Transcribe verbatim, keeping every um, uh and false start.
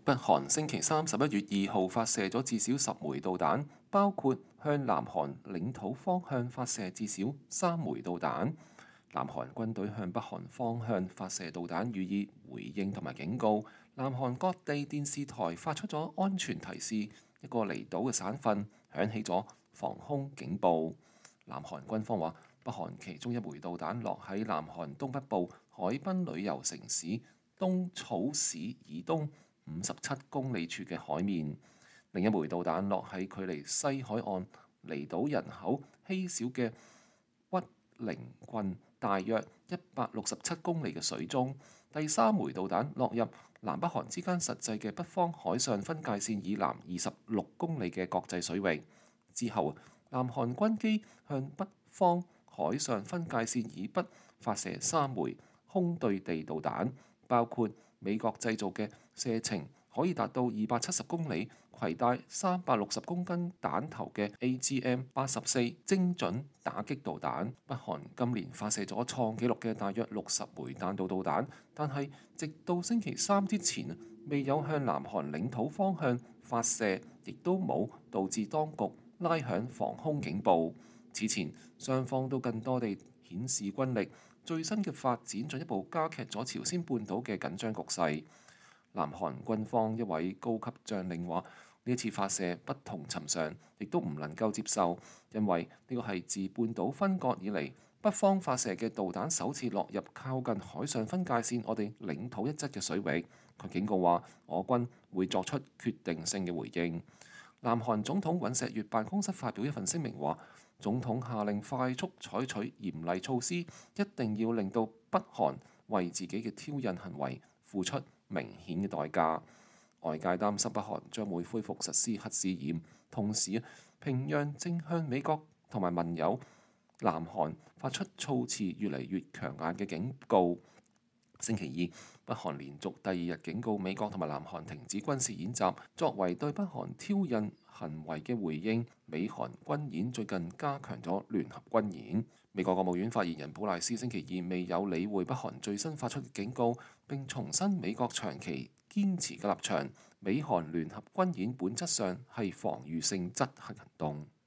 北韓星期三十一月二號發射咗至少十枚導彈，包括向南韓領土方向發射至少三枚導彈。南韓軍隊向北韓方向發射導彈予以回應同埋警告。南韓各地電視台發出咗安全提示，一個離島嘅省份響起咗防空警報。南韓軍方話，北韓其中一枚導彈落喺南韓東北部海濱旅遊城市東草市以東五十七公里處嘅海面，另一枚導彈落喺距離西海岸離島人口稀少嘅鬱陵郡大約一百六十七公里嘅水中。第三枚導彈落入南北韓之間實際嘅北方海上分界線以南二十六公里嘅國際水域。之後，南韓軍機向北方海上分界線以北發射三枚空對地導彈，包括美國製造嘅射程可以達到二百七十公里、攜帶三百六十公斤彈頭嘅 A G M 八十四精準打擊導彈。北韓今年發射咗創紀錄嘅大約六十枚彈道導彈，但係直到星期三之前未有向南韓領土方向發射，亦都冇導致當局拉響防空警報。此前雙方都更多地顯示軍力，最新嘅發展進一步加劇咗朝鮮半島嘅緊張局勢。南韓軍方一位高級將領話：呢次發射不同尋常，亦都唔能夠接受，因為呢個係自半島分割以嚟北方發射嘅導彈首次落入靠近海上分界線我哋領土一側嘅水域。佢警告話，我軍會作出決定性嘅回應。南韓總統尹錫悅辦公室發表一份聲明話，總統下令快速採取嚴厲措施，一定要令到北韓為自己嘅挑釁行為付出明顯嘅代價。外界擔心北韓將會恢復實施核試驗，同時平壤正向美國同埋盟友南韓發出措辭越嚟越強硬嘅警告。星期二，北韓連續第二日警告美國同埋南韓停止軍事演習，作為對北韓挑釁行為嘅回應。美韓軍演最近加強咗聯合軍演。美國國務院發言人普賴斯星期二未有理會北韓最新發出嘅警告，並重申美國長期堅持嘅立場。美韓聯合軍演本質上係防禦性質行動。